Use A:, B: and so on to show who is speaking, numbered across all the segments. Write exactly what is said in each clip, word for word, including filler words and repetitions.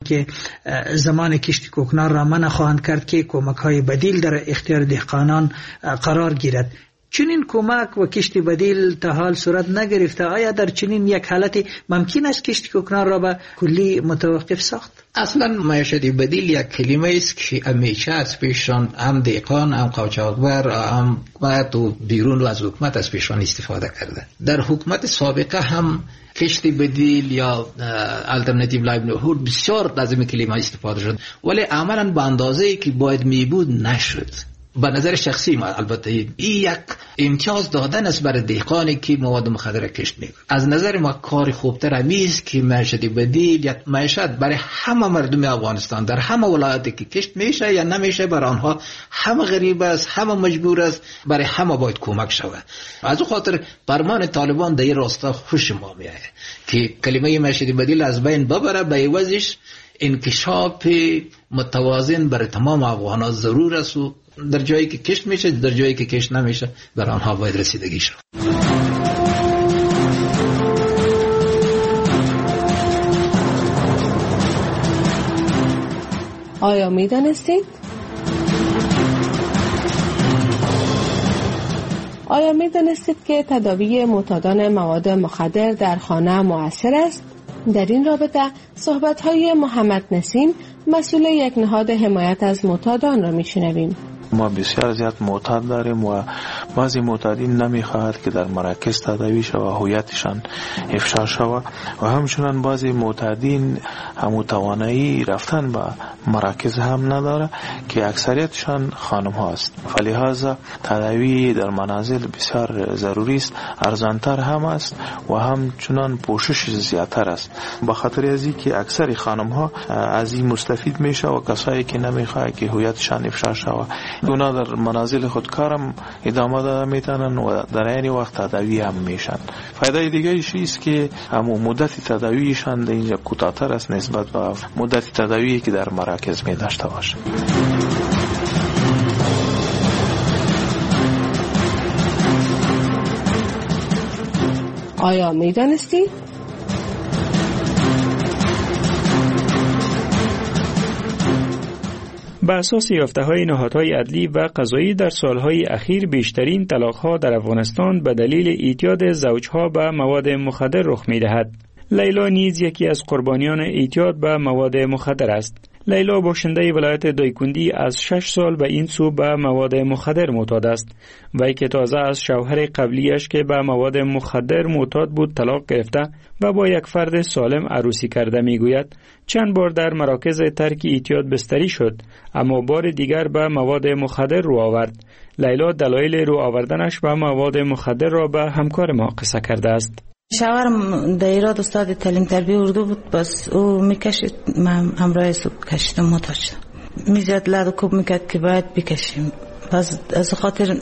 A: که زمان کشت کوکنار را منع خواهند کرد که کمک های بدیل در اختیار دهقانان قرار گیرد. چنین کمک و کشت بدیل تا حال صورت نگرفته. آیا در چنین یک حالت ممکن است کشت کوکنار را به کلی متوقف ساخت؟
B: اصلا معیشت بدیل یک کلمه است که همیشه از پیشان هم دهقان هم قاچاقبر هم حکومت و بیرون و از حکومت از پیشان استفاده کرده. در حکومت سابقه هم کشت بدیل یا الټرناتیو لایولیهود بسیار از این کلمه استفاده شد، ولی عملا به اندازه‌ای که باید می بود نشد. به نظر شخصی ما البته این یک امتیاز دادن است برای دهقانی که مواد مخدر کشت میکنه. از نظر ما کار خوبتر همیست که معیشت بدیل یا معیشت برای همه مردم افغانستان در همه ولایاتی که کشت میشه یا نمیشه برای آنها همه غریب است، همه مجبور است، برای همه باید کمک شود. از اون خاطر فرمان طالبان در این راستا خوش ما میاد که کلمه معیشت بدیل از بین ببره، به عوضش انکشاف متوازن برای تمام افغانان ضرور است و در جایی که کشت میشه، در جایی که کشت نمیشه برای آنها باید رسیدگی شد.
C: آیا میدانستید؟ آیا میدانستید که تداوی معتادان مواد مخدر در خانه مؤثر است؟ در این رابطه صحبت‌های محمد نسیم مسئول یک نهاد حمایت از معتادان را میشنویم.
D: ما بسیار زیاد معتاد داریم و بعضی معتادین نمیخواهد که در مراکز تداوی شود و هویتشان افشا شود و همچنان بعضی معتادین هم توانایی رفتن به مراکز هم نداره که اکثریتشان خانم هاست. فلهذا تداوی در منازل بسیار ضروری است، ارزانتر هم است و همچنان پوشش زیادتر است. به خاطر از اینکه اکثر خانم ها از این مستفید میشه و کسایی که نمیخواد که هویتشان افشا شود اونا در منازل خود کارم ادامه داده میتونن و در این وقت تداوی هم میشن. فایده دیگه ایشی است که همو مدت تداویشان در اینجا کوتاه‌تر است نسبت به مدت تداویی که در مراکز می داشته باشه.
C: آیا میدانستی؟
E: بر اساس یافته‌های نهادهای عدلی و قضایی در سالهای اخیر بیشترین طلاق‌ها در افغانستان به دلیل اعتیاد زوجها به مواد مخدر رخ می‌دهد. لیلا نیز یکی از قربانیان اعتیاد به مواد مخدر است. لیلا باشنده ولایت دایکندی از شش سال به این سو به مواد مخدر معتاد است. وی که تازه از شوهر قبلیش که به مواد مخدر معتاد بود طلاق گرفته و با یک فرد سالم عروسی کرده میگوید چند بار در مراکز ترک اعتیاد بستری شد اما بار دیگر به مواد مخدر رو آورد. لیلا دلایل رو آوردنش به مواد مخدر را به همکار ما قصه کرده است.
F: شوهرم در ایراد استاد تعلیم تربیه اردو بود، بس او میکشید، من همراه صبح کشیدم معتاد شدم. میزد لد و کوب میکرد که باید بکشیم. پس از خاطر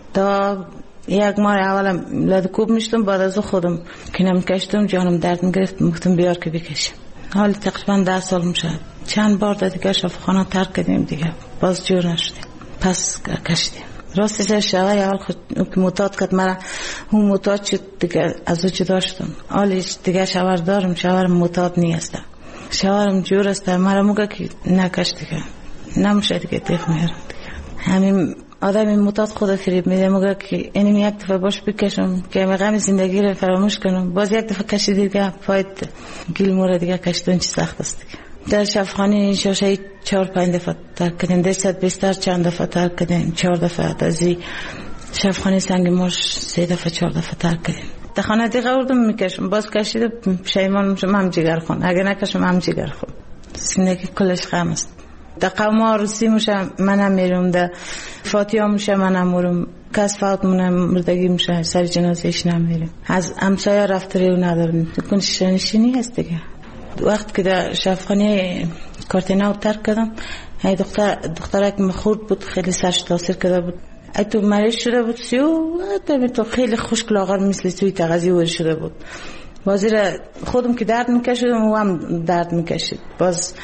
F: تا یک ماه اولم لد و کوب میشتم، بعد از خودم که نمیکشتم جانم درد میگرفت، گفتم بیار که بکشیم. حالا تقریبا ده سال میشه. چند بار دیگه شفاخانه ترک کردیم دیگه، باز جور نشدیم، پس کشیدیم. راستش شوهر اول خود که معتاد کرد مرا، اون معتاد شد دیگه از او جدا شدم. حالیش دیگه شوهر دارم، شوهرم معتاد نیست، شوهرم جور است. مرا موگه که نکش دیگه نمیشه دیگه دیخ میرم دیگه. همین آدم معتاد خود فریب میده، موگه که اینم یک دفعه باش بکشم که غم زندگی رو فراموش کنم، باز یک دفعه کشید دیگه پاید گیل مورا دیگه کشیدن چی سخت است دیگه. در شفاخانه شاشه چهار پنج دفعه ترک کردیم، درصد بستر چند دفعه ترک کردیم، چهار دفعه از شفاخانه سنگ ماش سه دفعه چهار دفعه ترک کردیم. در خانه دیگه آوردم میکشم، باز کشیدم پشیمان میشم، هم جگر خون، اگه نکشم هم جگر خون. زندگی کلش غم است. در قوم عروسی میشم منم میرم، در فاتحه میشم منم میرم، کس فوت مونم مردگی میشه سر جنازهش نمیریم. از همسایه رفتاری ندارم، کن شنشینی هست دیگه. وقت که در شفاخانه کارتیناو ترک کردم، ای دختر دختره که مخورد بود، خیلی سرش تاثیر کرده بود، ای تو مریض شده بود سیو، تو خیلی خشک لاغر مثل سوی تغذی ور شده بود. بازی را خودم که درد میکشیدم و هم درد میکشید. باز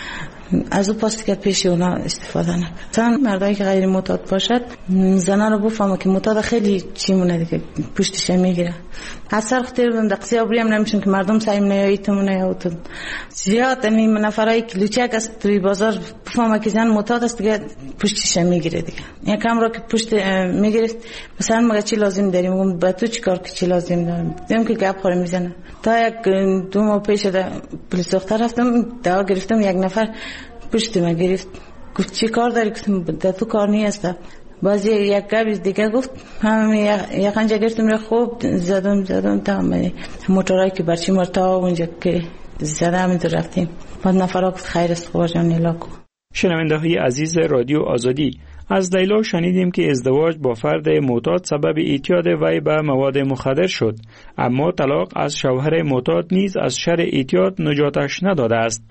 F: از او پاس که پیش اونا استفاده نکنه. مثلا مردایی که غیر معتاد باشد زنا رو بفهمه که معتاد خیلی چی مونه دیگه پشتش میگیره. اثر خطر بودم دقیقه ابری هم نمیشون که مردم سعی منه تمونه یا تو زیاد همین نفرایی که لوچک است توی بازار بفهمه که زن معتاد است دیگه پشتش میگیره دیگه. یکم رو که پشت میگیره مثلا مگه چی لازم داری؟ میگم با تو چیکار که چی لازم دارم؟ دیدم که گپ خور میزنه. تا یک دو ماه پیش پلیس دختر رفتم دوا گرفتم، یک نفر پشت من گرفت گفت چی کار داری؟ گفتم در تو کار نیست. بازی یک گابی دیگه گفت هم یک خنجر گرفتم را خوب زدم زدم تا موتورایی که برچی مرتا اونجا که زدم تو رفتیم. بعد نفرها گفت خیر است خوب جان نیلا کن.
E: شنونده های عزیز رادیو آزادی، از لیلا شنیدیم که ازدواج با فرد معتاد سبب اعتیاد وی به مواد مخدر شد، اما طلاق از شوهر معتاد نیز از شر اعتیاد نجاتش نداده است.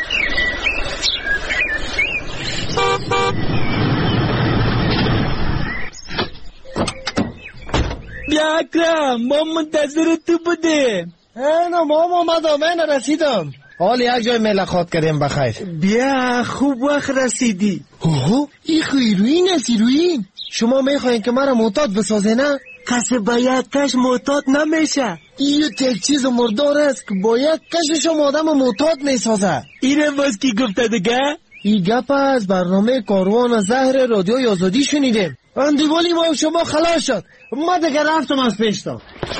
G: بیا اکرم، ما منتظر تو بودیم.
H: اینا ما اومدم، من رسیدم. حال یک جای ملاقات کردیم بخیر.
G: بیا خوب وقت رسیدی.
H: اوه این خیروین است ایروین. شما میخواین که مرا معتاد بسازه نه؟
G: کسی با یک کش معتاد نمیشه.
H: این یک چیز مردار است که با یک کش شما آدم معتاد میسازه.
G: اینه باز کی گفته دیگه؟
H: این گپ از برنامه کاروان زهر رادیو آزادی شنیدیم. اندیوالی ما شما خلاص شد. ما دیگه رفتم از پیشتا.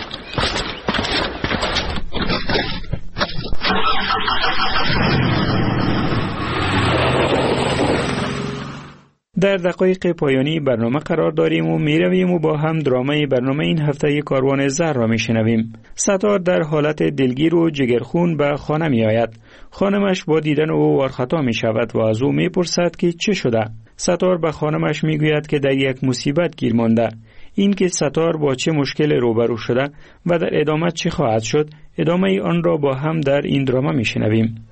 E: در دقایق پایانی برنامه قرار داریم و میرویم و با هم درامه برنامه این هفته کاروان زهر را میشنویم. ستار در حالت دلگیر و جگرخون به خانه می آید. خانمش با دیدن او وارخطا می شود و از او می پرسد که چه شده. ستار به خانمش می گوید که در یک مصیبت گیر مانده. این که ستار با چه مشکل روبرو شده و در ادامه چه خواهد شد، ادامه آن را با هم در این درامه میشنویم.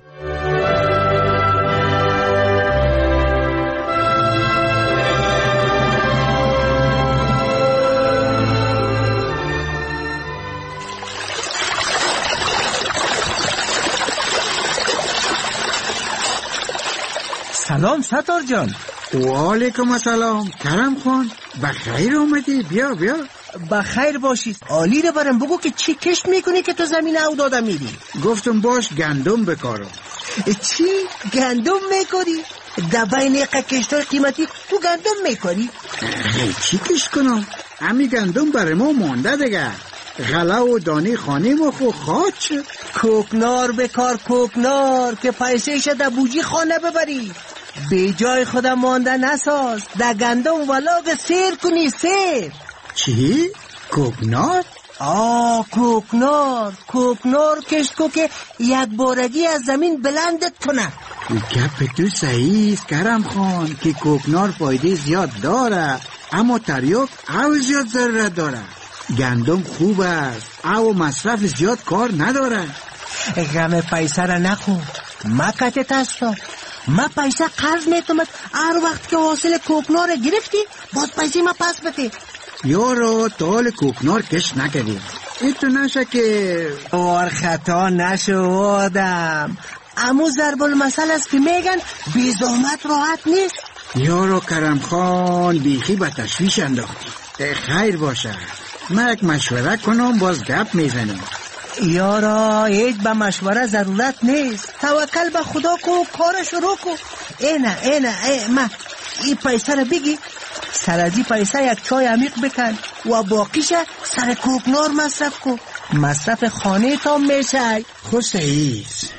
G: سلام ستار جان.
I: و علیکم السلام کرم خان، بخیر اومدی. بیا بیا.
G: بخیر باشی. عالی رو برم بگو که چی کشت میکنی که تو زمین او داده میری؟
I: گفتم باش گندم بکارم.
G: چی؟ گندم میکاری؟ در بین کشتای قیمتی تو گندم میکاری؟
I: چی کشت کنم؟ همی گندم برای ما مانده دیگه. غله و دانه خانه ما خو خواهد شد.
G: کوکنار بکار، کوکنار که پیسه شده بوجی خانه ببری. به جای خودم مانده نساز، در گندم ولاگ سیر کنی. سیر
I: چی؟ کوکنار؟
G: آه کوکنار. کوکنار کشت کو که یک بارگی از زمین بلندت کنه.
I: گپ تو صحیح است کرم خان که کوکنار فایده زیاد داره، اما تریاک او زیاد ضرورت داره. گندم خوب است، او مصرف زیاد کار نداره.
G: غم پیسه را نخو، ما کتت هستا. ما پیسه قرض میتومد، هر وقت که حاصل کوکنار گرفتی باز پیسه ما پس بده.
I: یارو تال کوکنار کش نکردیم. این تو نشه که
G: اور خطا نشو آدم. امو ضرب المثل است که میگن بی زحمت راحت نیست.
I: یارو کرم خان بیخی به تشویش انداختی. خیر باشه، من یک مشوره کنم باز گپ میزنیم.
G: یارا هیچ به مشوره ضرورت نیست. توکل به خدا کو، کار شروع کو. اینه اینه ای ما این پیسه رو بگی، سر از این پیسه یک چای عمیق بکن و باقیش سر کوکنار مصرف کو. مصرف خانه تا میشه.
I: خوش ایست.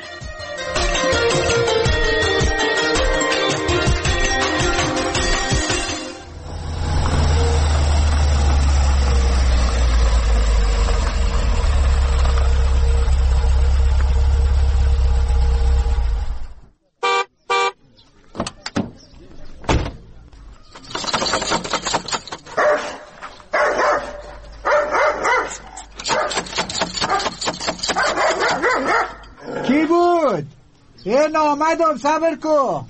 A: کی بود؟ این آمدم، صبر کو.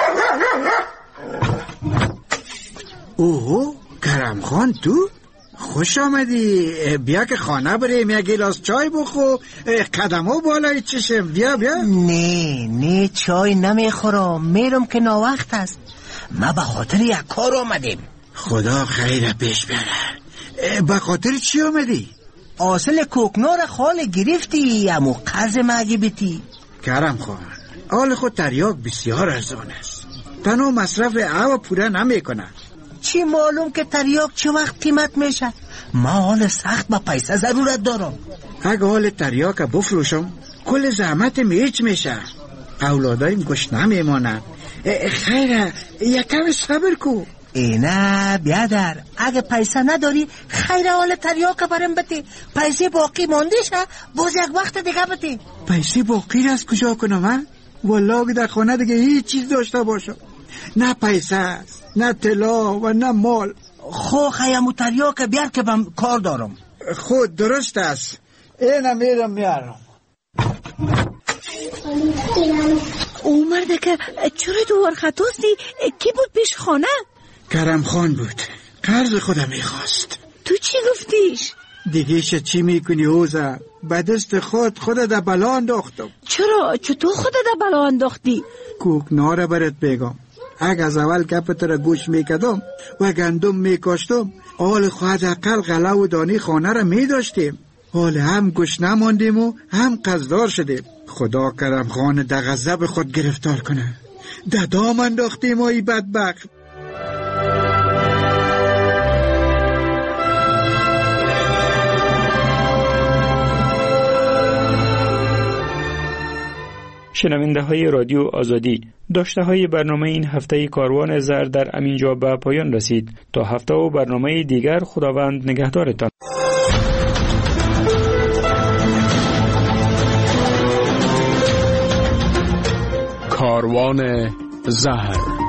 I: اوه کرم خان تو؟ خوش آمدی. بیا که خانه بریم، یک گلاس چای بخور، قدمو بالای چشم. بیا بیا.
G: نه نه چای نمیخورم، میرم که ناوقت است. ما به خاطر یک کار آمدیم.
I: خدا خیر پیش بره. به خاطر چی آمدی؟
G: اصل کوکنار خال گرفتی، امو قرض مگی بیتی.
I: کرم خان، حال خود تریاک بسیار ارزان است، تنها مصرف او پوره نمی کنه.
G: چی معلوم که تریاک چه وقت قیمت میشه؟ ما حال سخت با پیسه ضرورت دارم.
I: اگه حال تریاک بفروشم کل زحمت میچ میشه، اولادایم گوش نمیمانند. خیره یکم صبر کو.
G: اینا بیادر، اگه پیسه نداری خیر حال تریاک برم بتی، پیسه باقی مانده شه باز یک وقت دیگه بتی.
I: پیسه باقی از کجا کنم من؟ والله که در خانه دیگه هیچ چیز داشته باشم، نه پیسه است، نه طلا و نه مال.
G: خو خیمو تریاک بیار که من کار دارم.
I: خود درست است، اینا میرم میارم.
J: او مرده که چرا دوار خطاستی؟ کی بود پیش خانه؟
I: کرم خان بود، قرض خودم میخواست.
J: تو چی گفتیش؟
I: دیگه شد چی میکنی اوزا؟ به دست خود خودت در بلا انداختم.
J: چرا؟ چطور خودت در بلا انداختی؟
I: کوکنار برات بگم، اگه از اول گپت را گوش میکدم و گندم میکاشتم، حال خواهد اقل غله و دانی خانه را میداشتیم. حال هم گوش نماندیم و هم قصدار شدیم. خدا کرم خان در غضب خود گرفتار کنه، در دام انداختیم و ای بدبخت.
E: شنونده های رادیو آزادی، داشته های برنامه این هفته کاروان زر در امینجا به پایان رسید. تا هفته و برنامه دیگر خداوند نگهدارتان.
K: کاروان زهر.